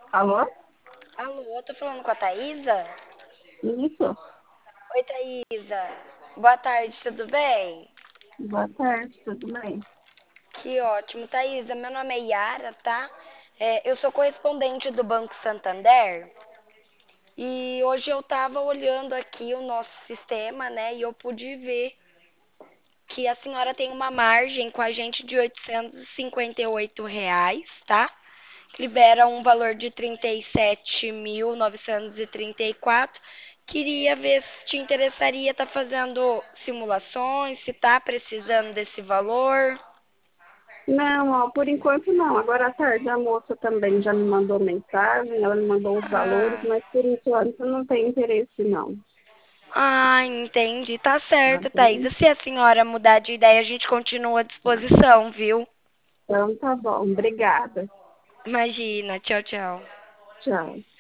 Alô? Alô, tô falando com a Thaisa? Isso. Oi, Thaisa. Boa tarde, tudo bem? Boa tarde, tudo bem? Que ótimo. Thaisa, meu nome é Yara, tá? Eu sou correspondente do Banco Santander e hoje eu tava olhando aqui o nosso sistema, né? E eu pude ver que a senhora tem uma margem com a gente de R$ 858, tá? Libera um valor de 37.934. Queria ver se te interessaria estar fazendo simulações, se está precisando desse valor. Não, ó, por enquanto não. Agora à tarde a moça também já me mandou mensagem, ela me mandou os valores, Ah, mas por enquanto não tem interesse não. entendi. Tá Tá certo, Thaís. bem? Se a senhora mudar de ideia, a gente continua à disposição, viu? Então tá bom, obrigada. Imagina. Tchau, tchau. Tchau.